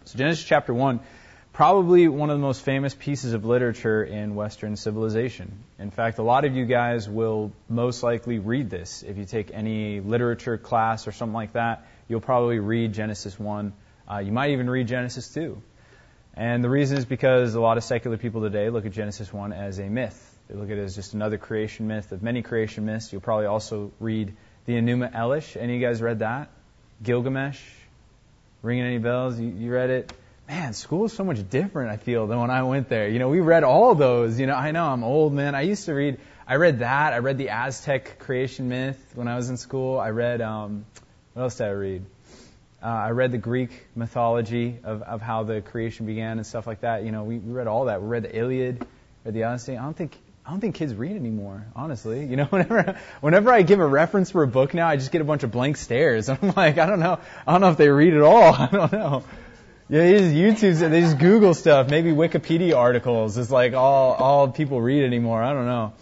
So Genesis chapter 1, probably one of the most famous pieces of literature in Western civilization. In fact, a lot of you guys will most likely read this. If you take any literature class or something like that, you'll probably read Genesis 1. You might even read Genesis 2. And the reason is because a lot of secular people today look at Genesis 1 as a myth. They look at it as just another creation myth of many creation myths. You'll probably also read the Enuma Elish. Any of you guys read that? Gilgamesh? Ringing any bells? You read it? Man, school is so much different, I feel, than when I went there. We read all those. I know I'm old, man. I read that. I read the Aztec creation myth when I was in school. I read, what else did I read? I read the Greek mythology of how the creation began and stuff like that. We read all that. We read the Iliad, read the Odyssey. I don't think kids read anymore, honestly. Whenever I give a reference for a book now, I just get a bunch of blank stares. I'm like, I don't know if they read it all. I don't know. Yeah, they just YouTube, they just Google stuff. Maybe Wikipedia articles is like all people read anymore. I don't know.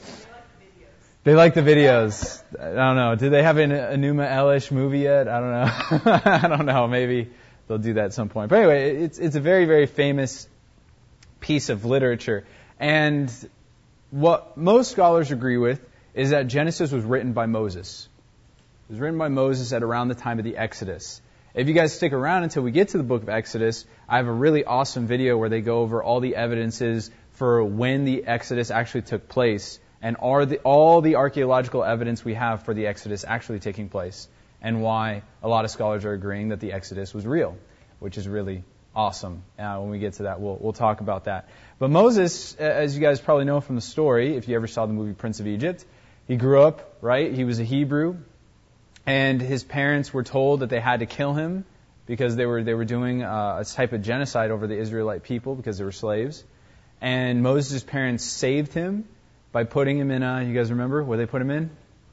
They like the videos. I don't know. Do they have an Enuma Elish movie yet? I don't know. I don't know. Maybe they'll do that at some point. But anyway, it's a very, very famous piece of literature. And what most scholars agree with is that Genesis was written by Moses. It was written by Moses at around the time of the Exodus. If you guys stick around until we get to the book of Exodus, I have a really awesome video where they go over all the evidences for when the Exodus actually took place and all the archaeological evidence we have for the Exodus actually taking place and why a lot of scholars are agreeing that the Exodus was real, which is really awesome. When we get to that, we'll talk about that. But Moses, as you guys probably know from the story, if you ever saw the movie Prince of Egypt, he grew up, right? He was a Hebrew. And his parents were told that they had to kill him because they were doing a type of genocide over the Israelite people because they were slaves. And Moses' parents saved him by putting him in you guys remember what they put him in?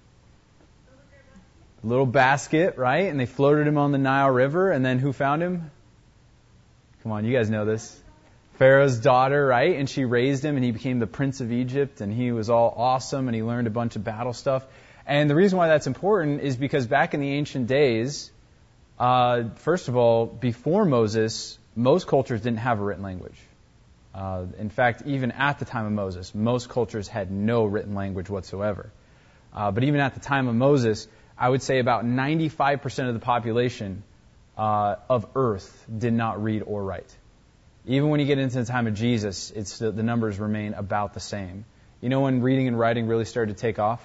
A little basket, right? And they floated him on the Nile River. And then who found him? Come on, you guys know this. Pharaoh's daughter, right? And she raised him and he became the Prince of Egypt and he was all awesome and he learned a bunch of battle stuff. And the reason why that's important is because back in the ancient days, first of all, before Moses, most cultures didn't have a written language. In fact, even at the time of Moses, most cultures had no written language whatsoever. But even at the time of Moses, I would say about 95% of the population of Earth did not read or write. Even when you get into the time of Jesus, the numbers remain about the same. You know when reading and writing really started to take off?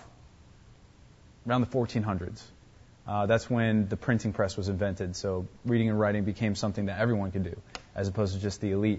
Around the 1400s. That's when the printing press was invented. So reading and writing became something that everyone could do, as opposed to just the elite.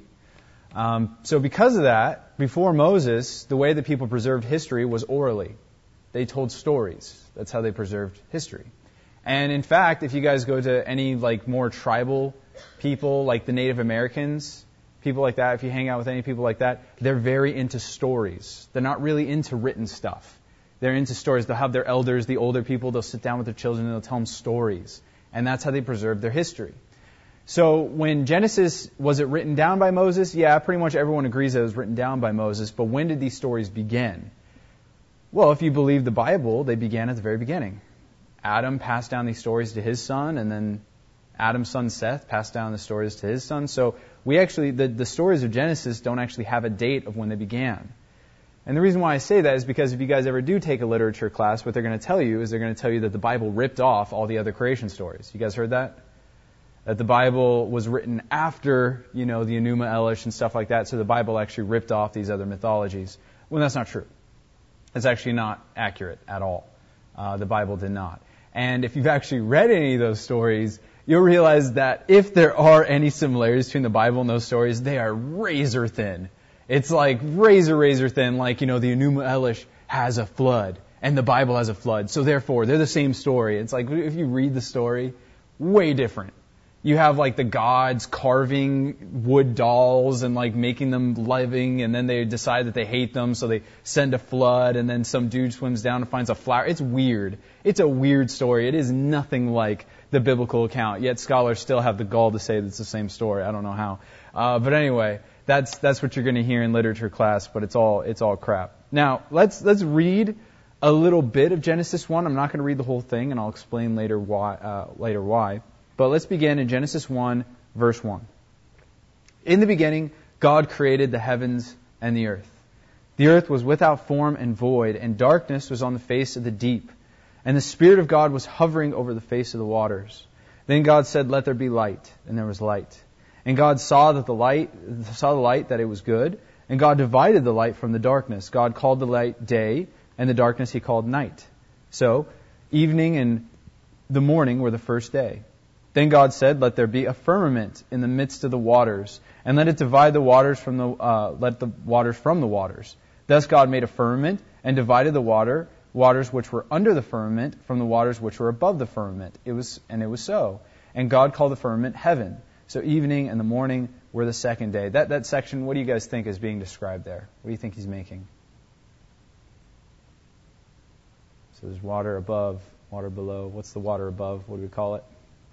So because of that, before Moses, the way that people preserved history was orally. They told stories. That's how they preserved history. And in fact, if you guys go to any more tribal people, like the Native Americans, people like that, if you hang out with any people like that, they're very into stories. They're not really into written stuff. They're into stories. They'll have their elders, the older people, they'll sit down with their children and they'll tell them stories. And that's how they preserve their history. So when Genesis, was it written down by Moses? Yeah, pretty much everyone agrees that it was written down by Moses. But when did these stories begin? Well, if you believe the Bible, they began at the very beginning. Adam passed down these stories to his son, and then Adam's son Seth passed down the stories to his son. So we actually, the stories of Genesis don't actually have a date of when they began. And the reason why I say that is because if you guys ever do take a literature class, what they're going to tell you is they're going to tell you that the Bible ripped off all the other creation stories. You guys heard that? That the Bible was written after, the Enuma Elish and stuff like that, so the Bible actually ripped off these other mythologies. Well, that's not true. It's actually not accurate at all. The Bible did not. And if you've actually read any of those stories, you'll realize that if there are any similarities between the Bible and those stories, they are razor thin. It's like razor thin, like, the Enuma Elish has a flood, and the Bible has a flood, so therefore, they're the same story. It's like, if you read the story, way different. You have, the gods carving wood dolls and, making them living, and then they decide that they hate them, so they send a flood, and then some dude swims down and finds a flower. It's weird. It's a weird story. It is nothing like the biblical account, yet scholars still have the gall to say that it's the same story. I don't know how. But anyway, that's what you're going to hear in literature class, but it's all crap. Now, let's read a little bit of Genesis 1. I'm not going to read the whole thing, and I'll explain later why. But let's begin in Genesis 1, verse 1. In the beginning, God created the heavens and the earth. The earth was without form and void, and darkness was on the face of the deep. And the Spirit of God was hovering over the face of the waters. Then God said, "Let there be light," and there was light. And God saw the light that it was good, and God divided the light from the darkness. God called the light day, and the darkness He called night. So, evening and the morning were the first day. Then God said, "Let there be a firmament in the midst of the waters, and let it divide the waters from the waters from the waters." Thus God made a firmament and divided the waters which were under the firmament from the waters which were above the firmament. It was so. And God called the firmament heaven. So evening and the morning were the second day. That section, what do you guys think is being described there? What do you think he's making? So there's water above, water below. What's the water above? What do we call it?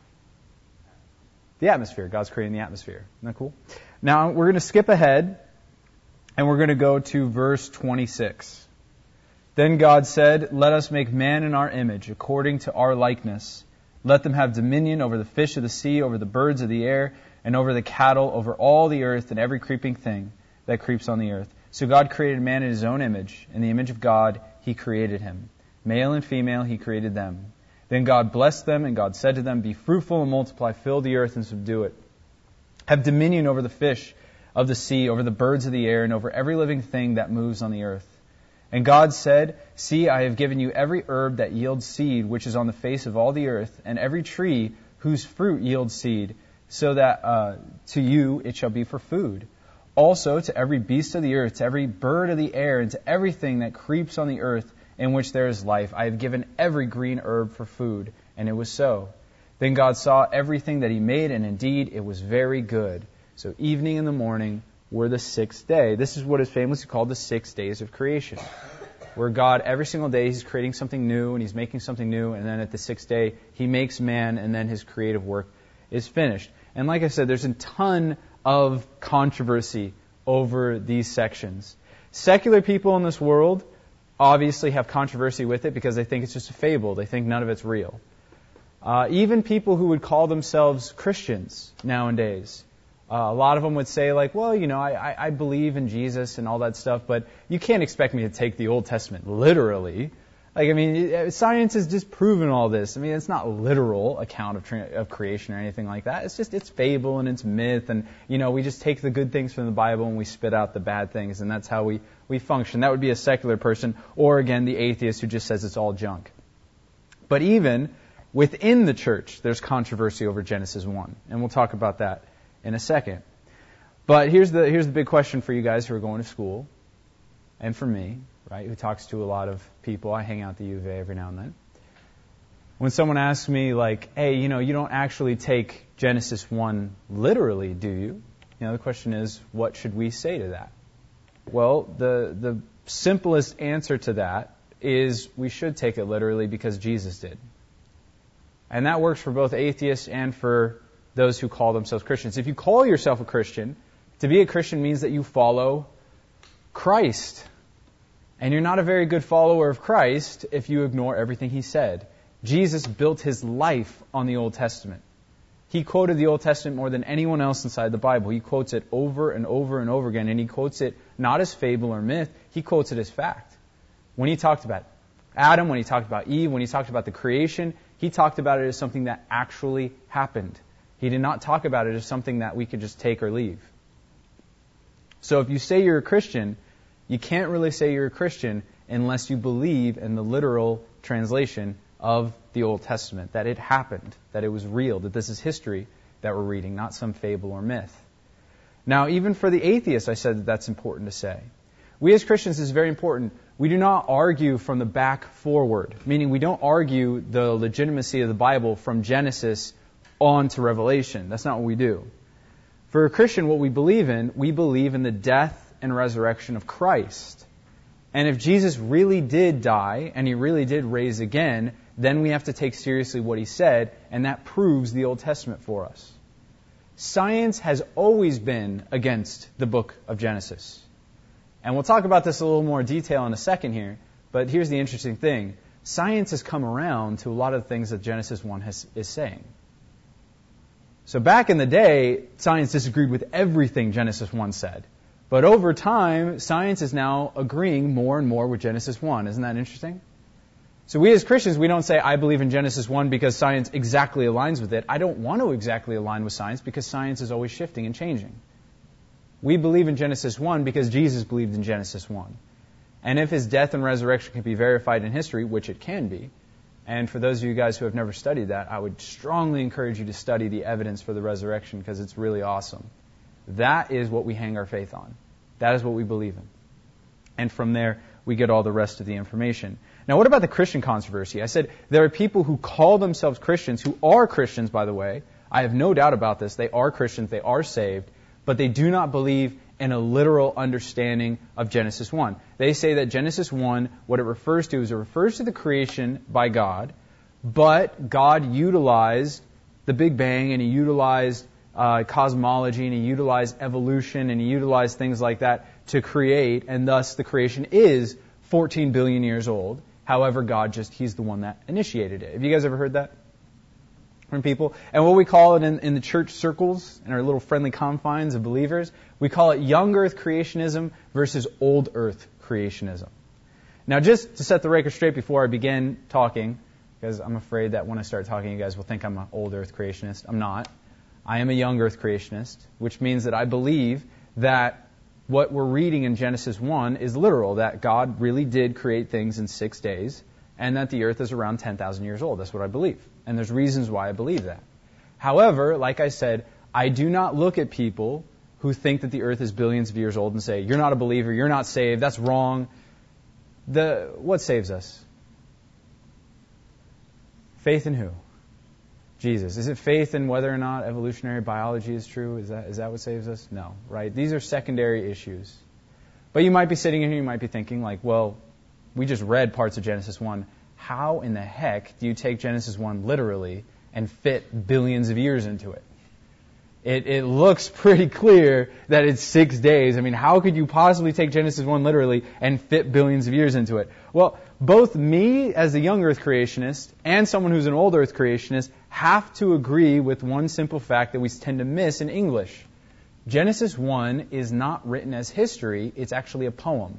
The atmosphere. God's creating the atmosphere. Isn't that cool? Now we're going to skip ahead, and we're going to go to verse 26. Then God said, "Let us make man in our image, according to our likeness. Let them have dominion over the fish of the sea, over the birds of the air, and over the cattle, over all the earth, and every creeping thing that creeps on the earth." So God created man in His own image. In the image of God, He created him. Male and female, He created them. Then God blessed them, and God said to them, "Be fruitful and multiply, fill the earth and subdue it. Have dominion over the fish of the sea, over the birds of the air, and over every living thing that moves on the earth." And God said, "See, I have given you every herb that yields seed, which is on the face of all the earth, and every tree whose fruit yields seed, so that to you it shall be for food. Also to every beast of the earth, to every bird of the air, and to everything that creeps on the earth, in which there is life, I have given every green herb for food." And it was so. Then God saw everything that He made, and indeed it was very good. So evening and the morning were the sixth day. This is what is famously called the 6 days of creation, where God, every single day, He's creating something new, and He's making something new, and then at the 6th day, He makes man, and then His creative work is finished. And like I said, there's a ton of controversy over these sections. Secular people in this world obviously have controversy with it because they think it's just a fable. They think none of it's real. Even people who would call themselves Christians nowadays, a lot of them would say, like, well, I believe in Jesus and all that stuff, but you can't expect me to take the Old Testament literally. Science has disproven all this. It's not a literal account of creation or anything like that. It's fable and it's myth, and we just take the good things from the Bible and we spit out the bad things, and that's how we function. That would be a secular person, or again, the atheist who just says it's all junk. But even within the church, there's controversy over Genesis 1, and we'll talk about that in a second. But here's the big question for you guys who are going to school, and for me, right, who talks to a lot of people. I hang out at the U of A every now and then. When someone asks me, like, "Hey, you don't actually take Genesis 1 literally, do you?" The question is, what should we say to that? Well, the simplest answer to that is we should take it literally because Jesus did. And that works for both atheists and for those who call themselves Christians. If you call yourself a Christian, to be a Christian means that you follow Christ. And you're not a very good follower of Christ if you ignore everything He said. Jesus built His life on the Old Testament. He quoted the Old Testament more than anyone else inside the Bible. He quotes it over and over and over again, and He quotes it not as fable or myth, He quotes it as fact. When He talked about Adam, when He talked about Eve, when He talked about the creation, He talked about it as something that actually happened. He did not talk about it as something that we could just take or leave. So if you say you're a Christian, you can't really say you're a Christian unless you believe in the literal translation of the Old Testament, that it happened, that it was real, that this is history that we're reading, not some fable or myth. Now, even for the atheists, I said that that's important to say. We as Christians, this is very important. We do not argue from the back forward, meaning we don't argue the legitimacy of the Bible from Genesis on to Revelation. That's not what we do. For a Christian, what we believe in the death and resurrection of Christ. And if Jesus really did die and He really did raise again, then we have to take seriously what He said, and that proves the Old Testament for us. Science has always been against the book of Genesis. And we'll talk about this in a little more detail in a second here, but here's the interesting thing. Science has come around to a lot of the things that Genesis 1 is saying. So back in the day, science disagreed with everything Genesis 1 said. But over time, science is now agreeing more and more with Genesis 1. Isn't that interesting? So we as Christians, we don't say, I believe in Genesis 1 because science exactly aligns with it. I don't want to exactly align with science because science is always shifting and changing. We believe in Genesis 1 because Jesus believed in Genesis 1. And if his death and resurrection can be verified in history, which it can be, and for those of you guys who have never studied that, I would strongly encourage you to study the evidence for the resurrection because it's really awesome. That is what we hang our faith on. That is what we believe in. And from there, we get all the rest of the information. Now, what about the Christian controversy? I said there are people who call themselves Christians, who are Christians, by the way. I have no doubt about this. They are Christians. They are saved. But they do not believe in a literal understanding of Genesis 1. They say that Genesis 1, what it refers to is it refers to the creation by God, but God utilized the Big Bang, and he utilized cosmology, and he utilized evolution, and he utilized things like that to create, and thus the creation is 14 billion years old. However, he's the one that initiated it. Have you guys ever heard that from people? And what we call it in the church circles, in our little friendly confines of believers, we call it young earth creationism versus old earth creationism. Now, just to set the record straight before I begin talking, because I'm afraid that when I start talking, you guys will think I'm an old earth creationist. I'm not. I am a young earth creationist, which means that I believe that what we're reading in Genesis 1 is literal, that God really did create things in 6 days, and that the earth is around 10,000 years old. That's what I believe. And there's reasons why I believe that. However, like I said, I do not look at people who think that the earth is billions of years old and say, you're not a believer, you're not saved, that's wrong. What saves us? Faith in who? Jesus. Is it faith in whether or not evolutionary biology is true? Is that what saves us? No, right? These are secondary issues. But you might be sitting in here, you might be thinking like, well, we just read parts of Genesis 1. How in the heck do you take Genesis 1 literally and fit billions of years into it? It looks pretty clear that it's 6 days. I mean, how could you possibly take Genesis 1 literally and fit billions of years into it? Well, both me as a young earth creationist and someone who's an old earth creationist have to agree with one simple fact that we tend to miss in English. Genesis 1 is not written as history. It's actually a poem.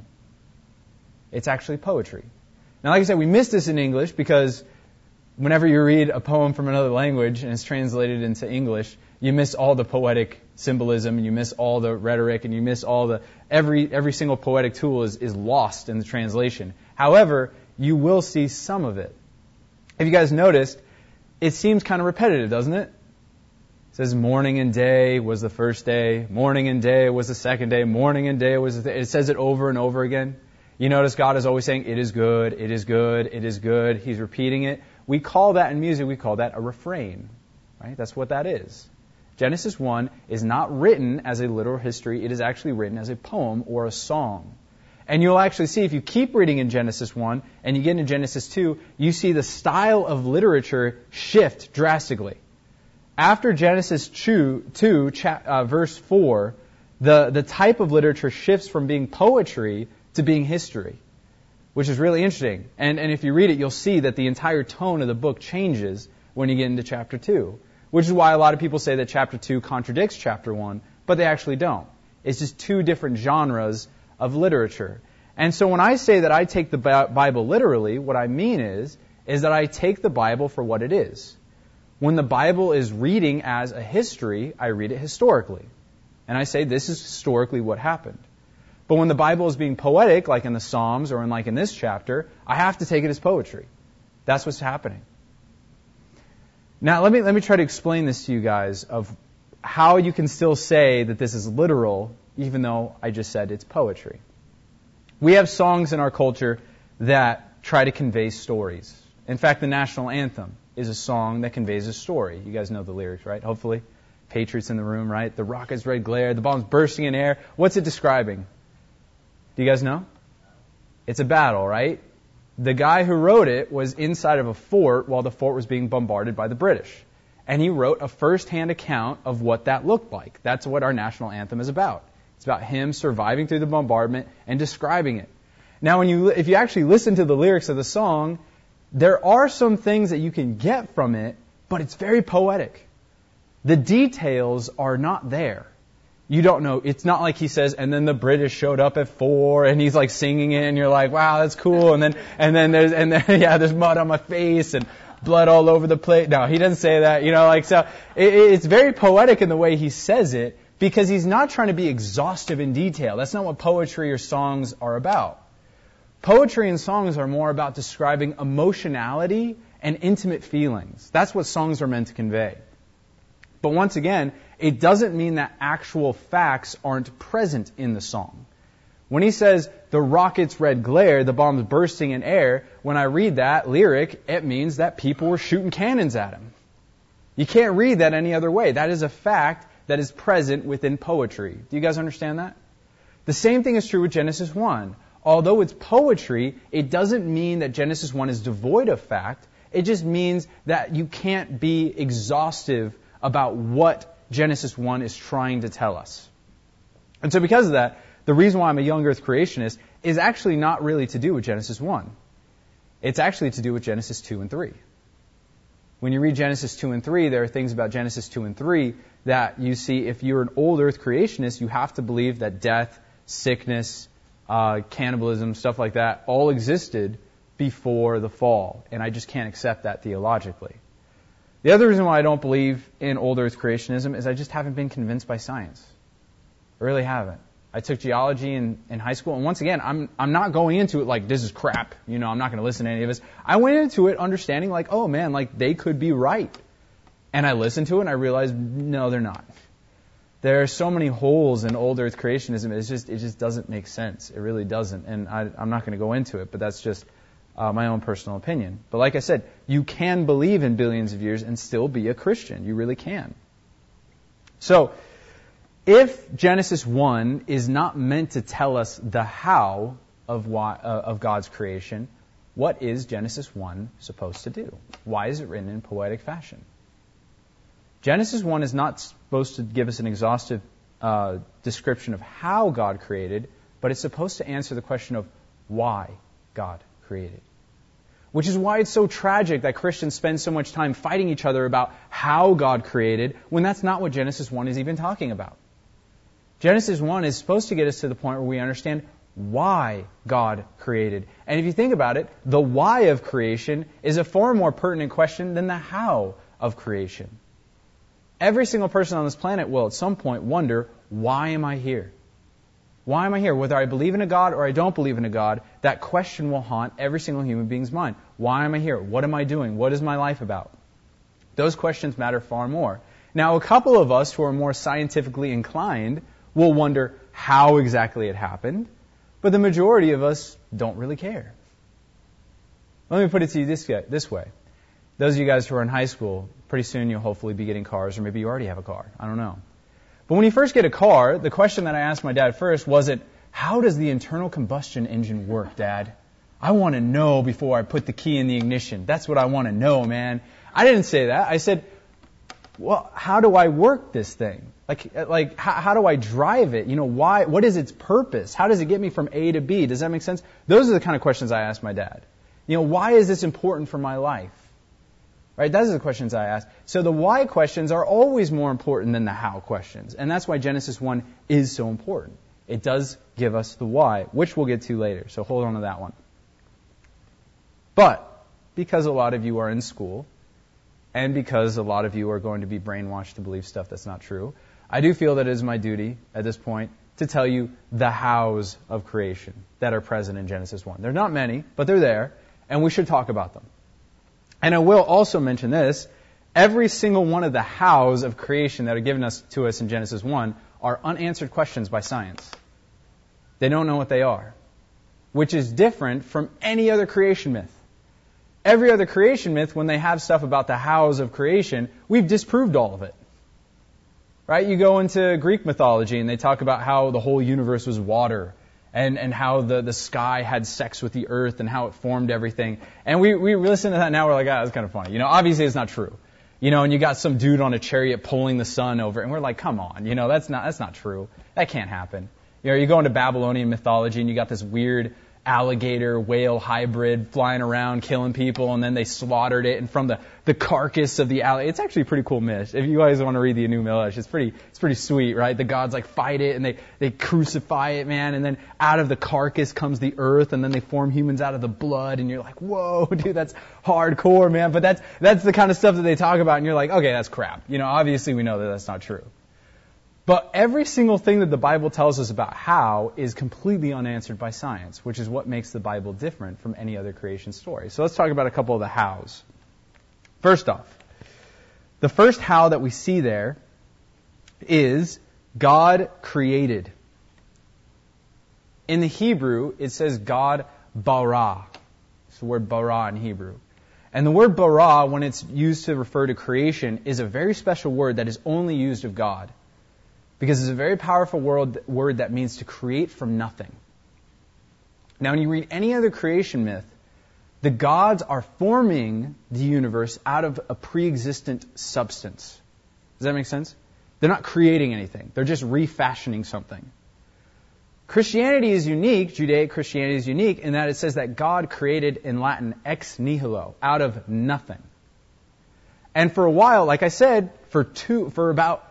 It's actually poetry. Now, like I said, we miss this in English because whenever you read a poem from another language and it's translated into English, you miss all the poetic symbolism, and you miss all the rhetoric, and you miss all the every single poetic tool is lost in the translation. However, you will see some of it. If you guys noticed, it seems kind of repetitive, doesn't it? It says morning and day was the first day, morning and day was the second day, morning and day was the it says it over and over again. You notice God is always saying, it is good, it is good, it is good. He's repeating it. We call that in music, we call that a refrain. Right? That's what that is. Genesis 1 is not written as a literal history. It is actually written as a poem or a song. And you'll actually see, if you keep reading in Genesis 1 and you get into Genesis 2, you see the style of literature shift drastically. After Genesis 2 verse 4, the type of literature shifts from being poetry to being history, which is really interesting. And if you read it, you'll see that the entire tone of the book changes when you get into chapter 2. Which is why a lot of people say that chapter 2 contradicts chapter 1, but they actually don't. It's just two different genres of literature. And so when I say that I take the Bible literally, what I mean is that I take the Bible for what it is. When the Bible is reading as a history, I read it historically. And I say this is historically what happened. But when the Bible is being poetic, like in the Psalms or like in this chapter, I have to take it as poetry. That's what's happening. Now, let me try to explain this to you guys of how you can still say that this is literal, even though I just said it's poetry. We have songs in our culture that try to convey stories. In fact, the national anthem is a song that conveys a story. You guys know the lyrics, right? Hopefully. Patriots in the room, right? The rocket's red glare, the bomb's bursting in air. What's it describing? Do you guys know? It's a battle, right? The guy who wrote it was inside of a fort while the fort was being bombarded by the British. And he wrote a first-hand account of what that looked like. That's what our national anthem is about. It's about him surviving through the bombardment and describing it. Now, if you actually listen to the lyrics of the song, there are some things that you can get from it, but it's very poetic. The details are not there. You don't know. It's not like he says, and then the British showed up at 4, and he's like singing it, and you're like, wow, that's cool. And then there's mud on my face and blood all over the place. No, he doesn't say that. So it's very poetic in the way he says it, because he's not trying to be exhaustive in detail. That's not what poetry or songs are about. Poetry and songs are more about describing emotionality and intimate feelings. That's what songs are meant to convey. But once again, it doesn't mean that actual facts aren't present in the song. When he says, the rocket's red glare, the bomb's bursting in air, when I read that lyric, it means that people were shooting cannons at him. You can't read that any other way. That is a fact that is present within poetry. Do you guys understand that? The same thing is true with Genesis 1. Although it's poetry, it doesn't mean that Genesis 1 is devoid of fact. It just means that you can't be exhaustive about what Genesis 1 is trying to tell us. And so because of that, the reason why I'm a young earth creationist is actually not really to do with Genesis 1. It's actually to do with Genesis 2 and 3. When you read Genesis 2 and 3, there are things about Genesis 2 and 3 that you see. If you're an old earth creationist, you have to believe that death, sickness, cannibalism, stuff like that, all existed before the fall. And I just can't accept that theologically. The other reason why I don't believe in old earth creationism is I just haven't been convinced by science. I really haven't. I took geology in high school, and once again, I'm not going into it like this is crap. I'm not going to listen to any of this. I went into it understanding like, oh man, like they could be right. And I listened to it and I realized, no, they're not. There are so many holes in old earth creationism, it just doesn't make sense. It really doesn't. And I'm not going to go into it, but that's just my own personal opinion. But like I said, you can believe in billions of years and still be a Christian. You really can. So, if Genesis 1 is not meant to tell us the how of God's creation, what is Genesis 1 supposed to do? Why is it written in poetic fashion? Genesis 1 is not supposed to give us an exhaustive description of how God created, but it's supposed to answer the question of why God created. Which is why it's so tragic that Christians spend so much time fighting each other about how God created, when that's not what Genesis 1 is even talking about. Genesis 1 is supposed to get us to the point where we understand why God created. And if you think about it, the why of creation is a far more pertinent question than the how of creation. Every single person on this planet will at some point wonder, why am I here? Why am I here? Whether I believe in a God or I don't believe in a God, that question will haunt every single human being's mind. Why am I here? What am I doing? What is my life about? Those questions matter far more. Now, a couple of us who are more scientifically inclined will wonder how exactly it happened, but the majority of us don't really care. Let me put it to you this way. Those of you guys who are in high school, pretty soon you'll hopefully be getting cars, or maybe you already have a car. I don't know. But when you first get a car, the question that I asked my dad first wasn't, how does the internal combustion engine work, Dad? I want to know before I put the key in the ignition. That's what I want to know, man. I didn't say that. I said, well, how do I work this thing? Like, how do I drive it? Why? What is its purpose? How does it get me from A to B? Does that make sense? Those are the kind of questions I asked my dad. Why is this important for my life? Right? Those are the questions I ask. So the why questions are always more important than the how questions. And that's why Genesis 1 is so important. It does give us the why, which we'll get to later. So hold on to that one. But because a lot of you are in school, and because a lot of you are going to be brainwashed to believe stuff that's not true, I do feel that it is my duty at this point to tell you the hows of creation that are present in Genesis 1. They're not many, but they're there, and we should talk about them. And I will also mention this, every single one of the hows of creation that are given to us in Genesis 1 are unanswered questions by science. They don't know what they are, which is different from any other creation myth. Every other creation myth, when they have stuff about the hows of creation, we've disproved all of it. Right? You go into Greek mythology and they talk about how the whole universe was water and how the sky had sex with the earth and how it formed everything. And we listen to that now, we're like, that's kind of funny. Obviously it's not true. And you got some dude on a chariot pulling the sun over, and we're like, come on, that's not true. That can't happen. You go into Babylonian mythology and you got this weird alligator whale hybrid flying around killing people, and then they slaughtered it, and from the carcass of the alligator. It's actually a pretty cool myth. If you guys want to read the Anu Midrash, it's pretty sweet, right? The gods like fight it and they crucify it, man, and then out of the carcass comes the earth, and then they form humans out of the blood, and you're like, whoa, dude, that's hardcore, man. But that's the kind of stuff that they talk about, and you're like, okay, that's crap. Obviously we know that that's not true. But every single thing that the Bible tells us about how is completely unanswered by science, which is what makes the Bible different from any other creation story. So let's talk about a couple of the hows. First off, the first how that we see there is God created. In the Hebrew, it says God bara. It's the word bara in Hebrew. And the word bara, when it's used to refer to creation, is a very special word that is only used of God. Because it's a very powerful word that means to create from nothing. Now, when you read any other creation myth, the gods are forming the universe out of a pre-existent substance. Does that make sense? They're not creating anything. They're just refashioning something. Christianity is unique, Judaic Christianity is unique, in that it says that God created, in Latin, ex nihilo, out of nothing. And for a while, like I said, for about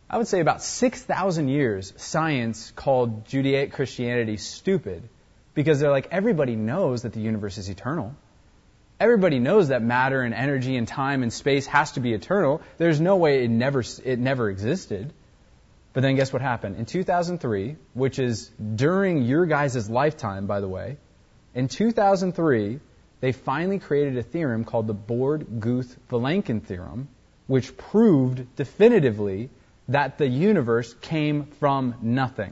6,000 years, science called Judaic Christianity stupid because they're like, everybody knows that the universe is eternal. Everybody knows that matter and energy and time and space has to be eternal. There's no way it never existed. But then guess what happened? In 2003, which is during your guys' lifetime, by the way, in 2003, they finally created a theorem called the Borde-Guth-Vilenkin theorem, which proved definitively that the universe came from nothing.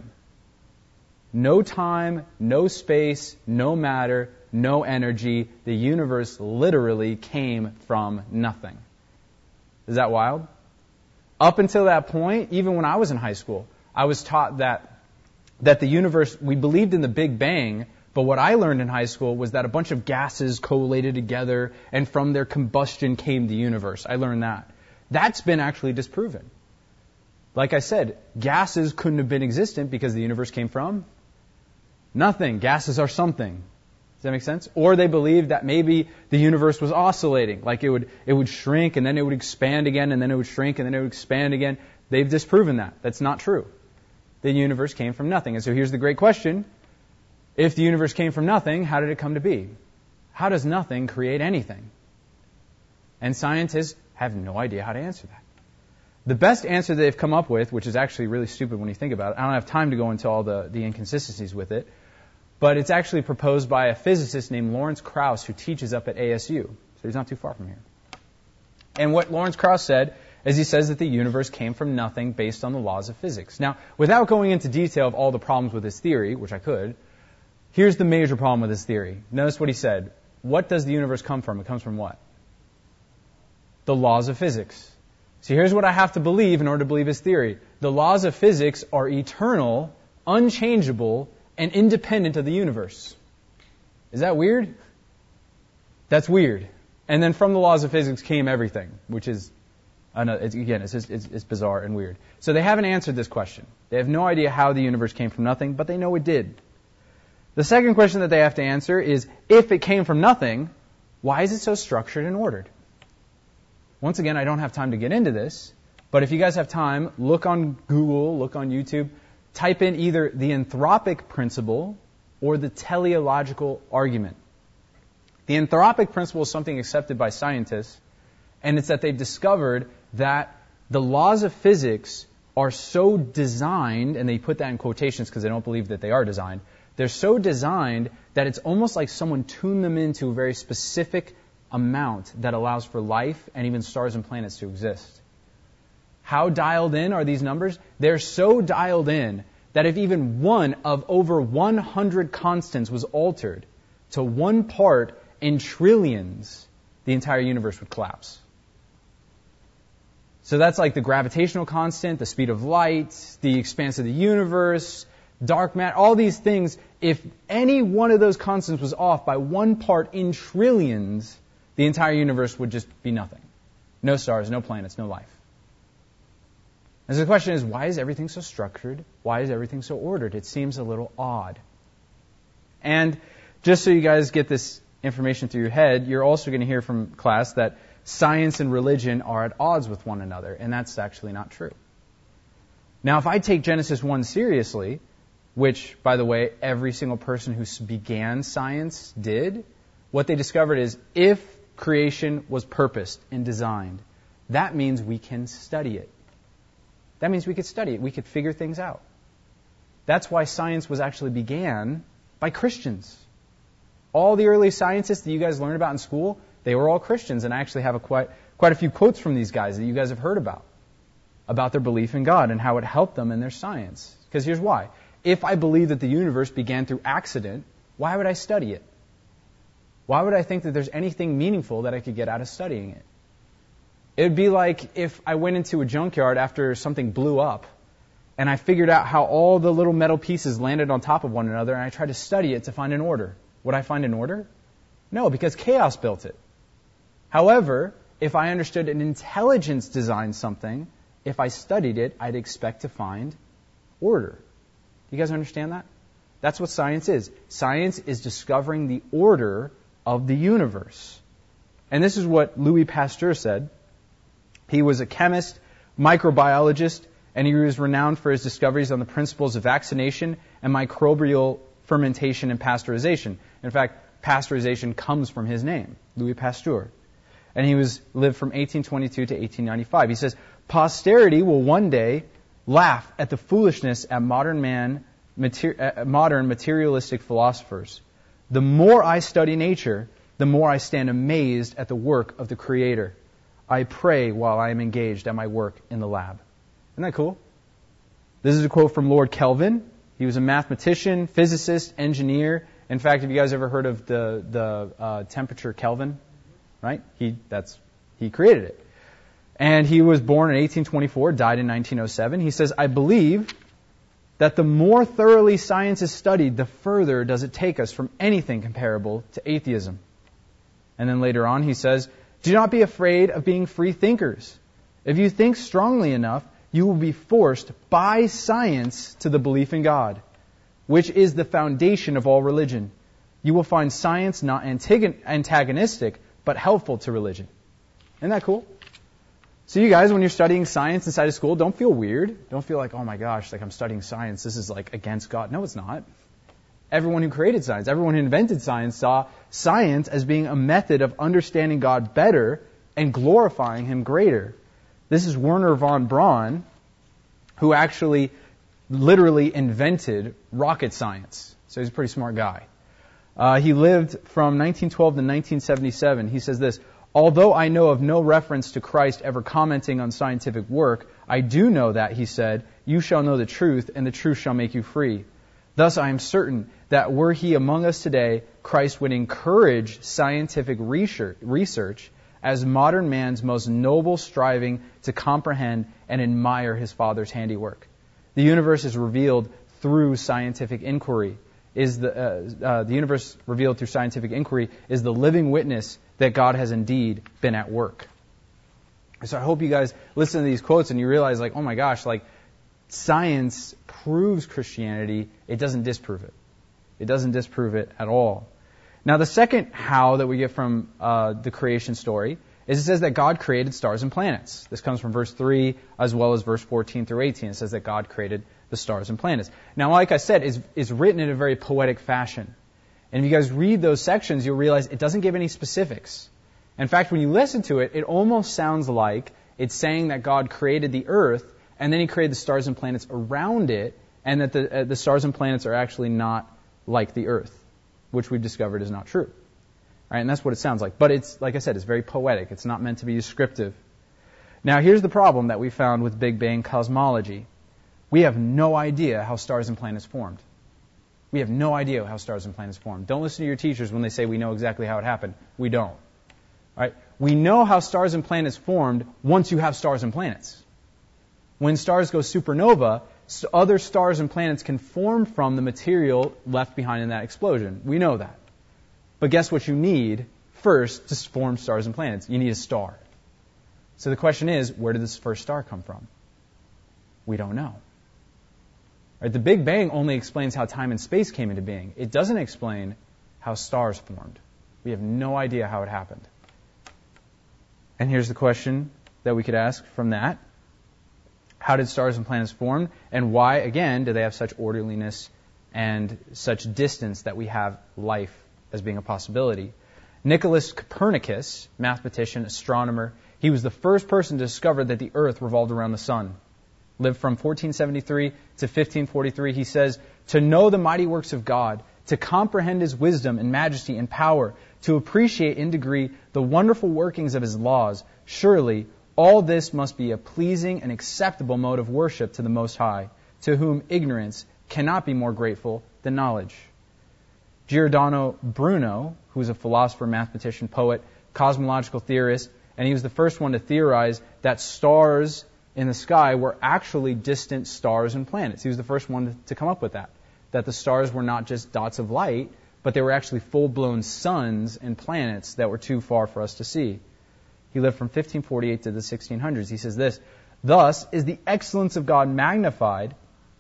No time, no space, no matter, no energy. The universe literally came from nothing. Is that wild? Up until that point, even when I was in high school, I was taught that the universe, we believed in the Big Bang, but what I learned in high school was that a bunch of gases collated together, and from their combustion came the universe. I learned that. That's been actually disproven. Like I said, gases couldn't have been existent because the universe came from nothing. Gases are something. Does that make sense? Or they believed that maybe the universe was oscillating, like it would shrink and then it would expand again and then it would shrink and then it would expand again. They've disproven that. That's not true. The universe came from nothing. And so here's the great question. If the universe came from nothing, how did it come to be? How does nothing create anything? And scientists have no idea how to answer that. The best answer they've come up with, which is actually really stupid when you think about it, I don't have time to go into all the inconsistencies with it, but it's actually proposed by a physicist named Lawrence Krauss who teaches up at ASU. So he's not too far from here. And what Lawrence Krauss said is he says that the universe came from nothing based on the laws of physics. Now, without going into detail of all the problems with his theory, which I could, here's the major problem with his theory. Notice what he said. What does the universe come from? It comes from what? The laws of physics. So here's what I have to believe in order to believe his theory. The laws of physics are eternal, unchangeable, and independent of the universe. Is that weird? That's weird. And then from the laws of physics came everything, which is, it's bizarre and weird. So they haven't answered this question. They have no idea how the universe came from nothing, but they know it did. The second question that they have to answer is, if it came from nothing, why is it so structured and ordered? Once again, I don't have time to get into this, but if you guys have time, look on Google, look on YouTube, type in either the anthropic principle or the teleological argument. The anthropic principle is something accepted by scientists, and it's that they've discovered that the laws of physics are so designed, and they put that in quotations because they don't believe that they are designed, they're so designed that it's almost like someone tuned them into a very specific amount that allows for life and even stars and planets to exist. How dialed in are these numbers? They're so dialed in that if even one of over 100 constants was altered to one part in trillions, the entire universe would collapse. So that's like the gravitational constant, the speed of light, the expanse of the universe, dark matter, all these things. If any one of those constants was off by one part in trillions, the entire universe would just be nothing. No stars, no planets, no life. And so the question is, why is everything so structured? Why is everything so ordered? It seems a little odd. And just so you guys get this information through your head, you're also going to hear from class that science and religion are at odds with one another, and that's actually not true. Now, if I take Genesis 1 seriously, which, by the way, every single person who began science did, what they discovered is if creation was purposed and designed, that means we can study it. That means we could study it. We could figure things out. That's why science was actually began by Christians. All the early scientists that you guys learned about in school, they were all Christians, and I actually have quite a few quotes from these guys that you guys have heard about their belief in God and how it helped them in their science. Because here's why. If I believe that the universe began through accident, why would I study it? Why would I think that there's anything meaningful that I could get out of studying it? It would be like if I went into a junkyard after something blew up and I figured out how all the little metal pieces landed on top of one another and I tried to study it to find an order. Would I find an order? No, because chaos built it. However, if I understood an intelligence designed something, if I studied it, I'd expect to find order. You guys understand that? That's what science is. Science is discovering the order of the universe. And this is what Louis Pasteur said. He was a chemist, microbiologist, and he was renowned for his discoveries on the principles of vaccination and microbial fermentation and pasteurization. In fact, pasteurization comes from his name, Louis Pasteur. And he lived from 1822 to 1895. He says, posterity will one day laugh at the foolishness at modern materialistic philosophers. The more I study nature, the more I stand amazed at the work of the Creator. I pray while I am engaged at my work in the lab. Isn't that cool? This is a quote from Lord Kelvin. He was a mathematician, physicist, engineer. In fact, have you guys ever heard of the temperature Kelvin? Right? He created it. And he was born in 1824, died in 1907. He says, I believe that the more thoroughly science is studied, the further does it take us from anything comparable to atheism. And then later on he says, do not be afraid of being free thinkers. If you think strongly enough, you will be forced by science to the belief in God, which is the foundation of all religion. You will find science not antagonistic, but helpful to religion. Isn't that cool? So you guys, when you're studying science inside of school, don't feel weird. Don't feel like, oh my gosh, like I'm studying science. This is like against God. No, it's not. Everyone who created science, everyone who invented science saw science as being a method of understanding God better and glorifying Him greater. This is Wernher von Braun, who actually literally invented rocket science. So he's a pretty smart guy. He lived from 1912 to 1977. He says this, although I know of no reference to Christ ever commenting on scientific work, I do know that, he said, you shall know the truth, and the truth shall make you free. Thus I am certain that were He among us today, Christ would encourage scientific research as modern man's most noble striving to comprehend and admire His Father's handiwork. The universe is revealed through scientific inquiry. The universe revealed through scientific inquiry is the living witness that God has indeed been at work. So I hope you guys listen to these quotes and you realize, like, oh my gosh, like, science proves Christianity. It doesn't disprove it. It doesn't disprove it at all. Now, the second how that we get from the creation story is it says that God created stars and planets. This comes from verse 3 as well as verse 14 through 18. It says that God created the stars and planets. Now, like I said, it's written in a very poetic fashion. And if you guys read those sections, you'll realize it doesn't give any specifics. In fact, when you listen to it, it almost sounds like it's saying that God created the earth and then He created the stars and planets around it, and that the stars and planets are actually not like the earth, which we've discovered is not true. All right, and that's what it sounds like. But it's, like I said, it's very poetic. It's not meant to be descriptive. Now, here's the problem that we found with Big Bang cosmology. We have no idea how stars and planets formed. We have no idea how stars and planets formed. Don't listen to your teachers when they say we know exactly how it happened. We don't. All right? We know how stars and planets formed once you have stars and planets. When stars go supernova, other stars and planets can form from the material left behind in that explosion. We know that. But guess what you need first to form stars and planets? You need a star. So the question is, where did this first star come from? We don't know. Right? The Big Bang only explains how time and space came into being. It doesn't explain how stars formed. We have no idea how it happened. And here's the question that we could ask from that. How did stars and planets form? And why, again, do they have such orderliness and such distance that we have life as being a possibility? Nicholas Copernicus, mathematician, astronomer, he was the first person to discover that the earth revolved around the sun. Lived from 1473 to 1543. He says, to know the mighty works of God, to comprehend His wisdom and majesty and power, to appreciate in degree the wonderful workings of His laws, surely all this must be a pleasing and acceptable mode of worship to the Most High, to whom ignorance cannot be more grateful than knowledge. Giordano Bruno, who was a philosopher, mathematician, poet, cosmological theorist, and he was the first one to theorize that stars in the sky were actually distant stars and planets. He was the first one to come up with that the stars were not just dots of light, but they were actually full-blown suns and planets that were too far for us to see. He lived from 1548 to the 1600s. He says this, thus is the excellence of God magnified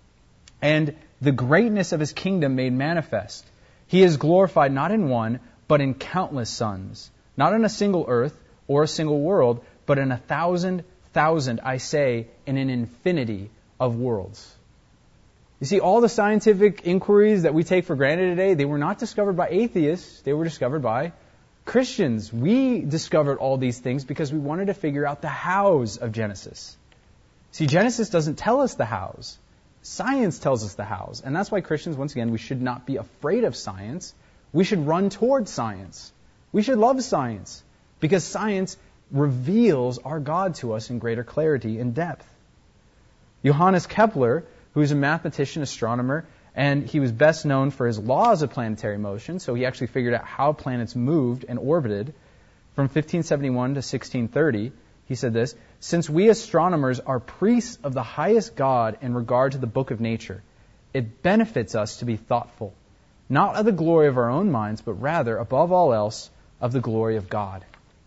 and the greatness of His kingdom made manifest. He is glorified not in one, but in countless suns, not in a single earth or a single world, but in 1,000,000, I say, in an infinity of worlds. You see, all the scientific inquiries that we take for granted today, they were not discovered by atheists. They were discovered by Christians. We discovered all these things because we wanted to figure out the hows of Genesis. See, Genesis doesn't tell us the hows. Science tells us the hows. And that's why Christians, once again, we should not be afraid of science. We should run towards science. We should love science because science reveals our God to us in greater clarity and depth. Johannes Kepler, who is a mathematician, astronomer, and he was best known for his laws of planetary motion, so he actually figured out how planets moved and orbited. From 1571 to 1630, he said this, since we astronomers are priests of the highest God in regard to the book of nature, it benefits us to be thoughtful, not of the glory of our own minds, but rather, above all else, of the glory of God.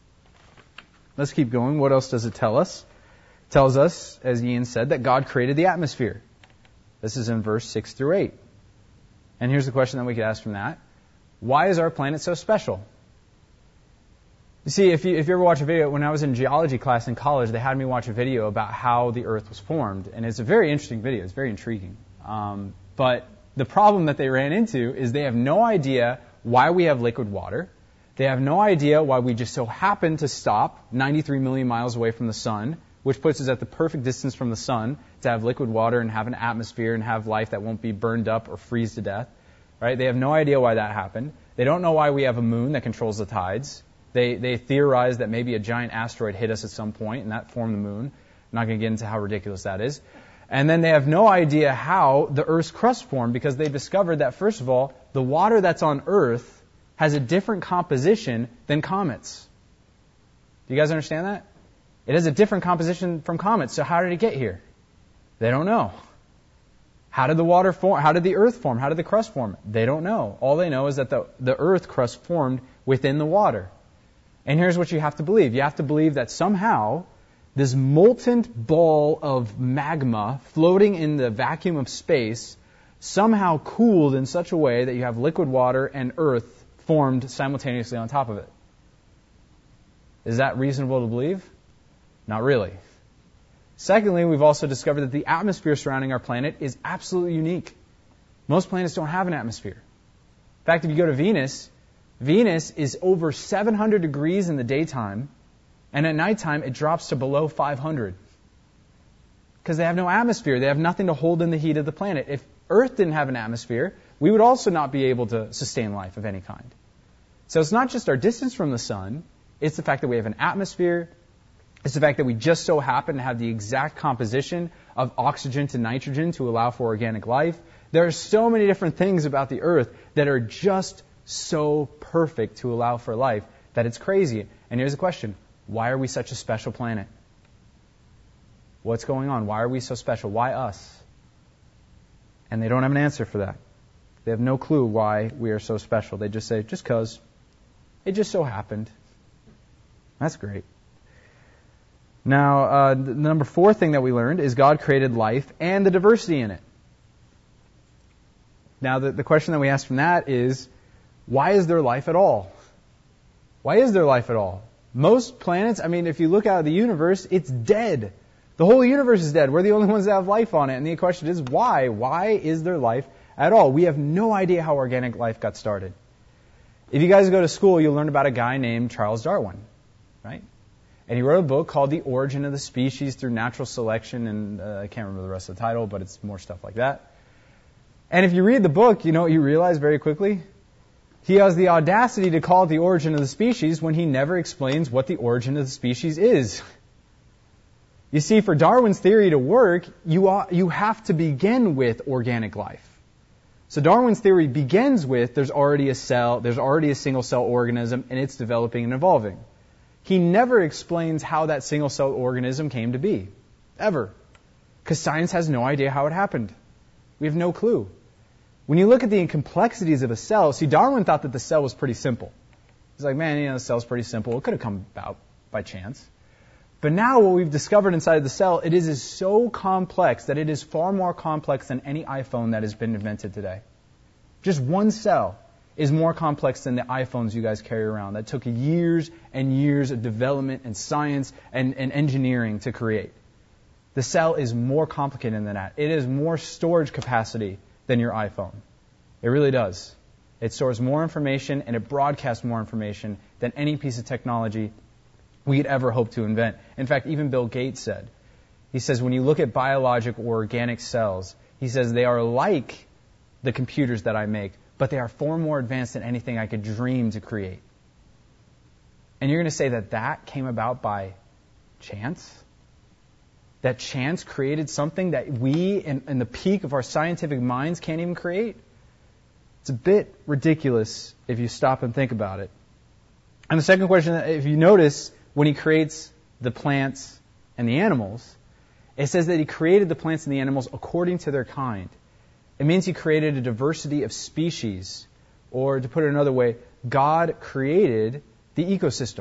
Let's keep going. What else does it tell us? It tells us, as Ian said, that God created the atmosphere. This is in verse 6 through 8. And here's the question that we could ask from that. Why is our planet so special? You see, if you ever watch a video, when I was in geology class in college, they had me watch a video about how the earth was formed. And it's a very interesting video. It's very intriguing. But the problem that they ran into is they have no idea why we have liquid water. They have no idea why we just so happen to stop 93 million miles away from the sun, which puts us at the perfect distance from the sun to have liquid water and have an atmosphere and have life that won't be burned up or freeze to death. Right? They have no idea why that happened. They don't know why we have a moon that controls the tides. They theorize that maybe a giant asteroid hit us at some point and that formed the moon. I'm not going to get into how ridiculous that is. And then they have no idea how the Earth's crust formed because they discovered that, first of all, the water that's on Earth has a different composition than comets. Do you guys understand that? It has a different composition from comets. So how did it get here? They don't know. How did the water form? How did the earth form? How did the crust form? They don't know. All they know is that the earth crust formed within the water. And here's what you have to believe. You have to believe that somehow this molten ball of magma floating in the vacuum of space somehow cooled in such a way that you have liquid water and earth formed simultaneously on top of it. Is that reasonable to believe? Not really. Secondly, we've also discovered that the atmosphere surrounding our planet is absolutely unique. Most planets don't have an atmosphere. In fact, if you go to Venus, Venus is over 700 degrees in the daytime, and at nighttime it drops to below 500. Because they have no atmosphere. They have nothing to hold in the heat of the planet. If Earth didn't have an atmosphere, we would also not be able to sustain life of any kind. So it's not just our distance from the sun, it's the fact that we have an atmosphere. It's the fact that we just so happen to have the exact composition of oxygen to nitrogen to allow for organic life. There are so many different things about the earth that are just so perfect to allow for life that it's crazy. And here's the question. Why are we such a special planet? What's going on? Why are we so special? Why us? And they don't have an answer for that. They have no clue why we are so special. They just say, just 'cause. It just so happened. That's great. Now, the number 4 thing that we learned is God created life and the diversity in it. Now, the question that we ask from that is, why is there life at all? Why is there life at all? Most planets, if you look out at the universe, it's dead. The whole universe is dead. We're the only ones that have life on it. And the question is, why? Why is there life at all? We have no idea how organic life got started. If you guys go to school, you'll learn about a guy named Charles Darwin, right? And he wrote a book called The Origin of the Species Through Natural Selection, and I can't remember the rest of the title, but it's more stuff like that. And if you read the book, you know what you realize very quickly? He has the audacity to call it the origin of the species when he never explains what the origin of the species is. You see, for Darwin's theory to work, you have to begin with organic life. So Darwin's theory begins with there's already a cell, there's already a single-cell organism, and it's developing and evolving. He never explains how that single-cell organism came to be, ever. Because science has no idea how it happened. We have no clue. When you look at the complexities of a cell, see, Darwin thought that the cell was pretty simple. He's like, the cell's pretty simple. It could have come about by chance. But now what we've discovered inside the cell, it is so complex that it is far more complex than any iPhone that has been invented today. Just one cell is more complex than the iPhones you guys carry around. That took years and years of development and science and engineering to create. The cell is more complicated than that. It has more storage capacity than your iPhone. It really does. It stores more information and it broadcasts more information than any piece of technology we'd ever hope to invent. In fact, even Bill Gates said, he says, when you look at biologic or organic cells, he says they are like the computers that I make, but they are far more advanced than anything I could dream to create. And you're going to say that came about by chance? That chance created something that we, in the peak of our scientific minds, can't even create? It's a bit ridiculous if you stop and think about it. And the second question, if you notice, when he creates the plants and the animals, it says that he created the plants and the animals according to their kind. It means he created a diversity of species, or to put it another way, God created the ecosystem.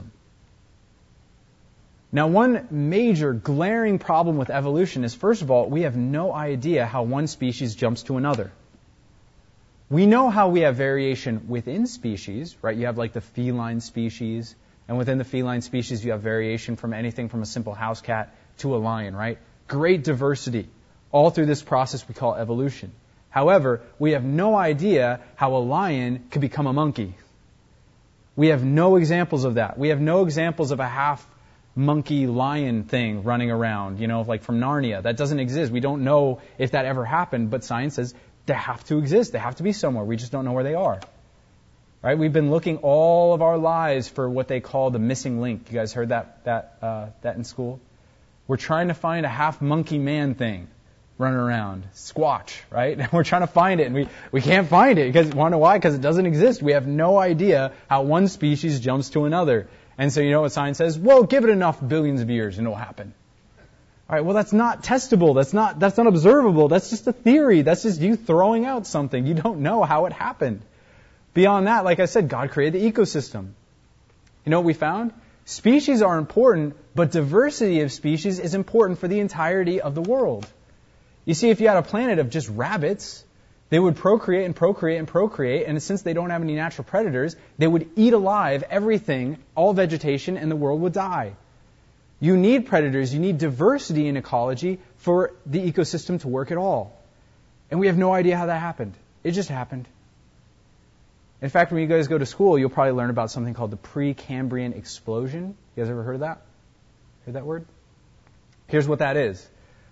Now, one major glaring problem with evolution is, first of all, we have no idea how one species jumps to another. We know how we have variation within species, right? You have like the feline species, and within the feline species you have variation from anything from a simple house cat to a lion, right? Great diversity all through this process we call evolution. However, we have no idea how a lion could become a monkey. We have no examples of that. We have no examples of a half monkey lion thing running around, like from Narnia. That doesn't exist. We don't know if that ever happened, but science says they have to exist. They have to be somewhere. We just don't know where they are. Right? We've been looking all of our lives for what they call the missing link. You guys heard that in school? We're trying to find a half monkey man thing running around. Squatch, right? And we're trying to find it, and we can't find it. Because, want to know why? Because it doesn't exist. We have no idea how one species jumps to another. And so you know what science says? Well, give it enough billions of years and it'll happen. All right, well, that's not testable. That's not observable. That's just a theory. That's just you throwing out something. You don't know how it happened. Beyond that, like I said, God created the ecosystem. You know what we found? Species are important, but diversity of species is important for the entirety of the world. You see, if you had a planet of just rabbits, they would procreate and procreate and procreate, and since they don't have any natural predators, they would eat alive everything, all vegetation, and the world would die. You need predators, you need diversity in ecology for the ecosystem to work at all. And we have no idea how that happened. It just happened. In fact, when you guys go to school, you'll probably learn about something called the Precambrian explosion. You guys ever heard of that? Heard that word? Here's what that is.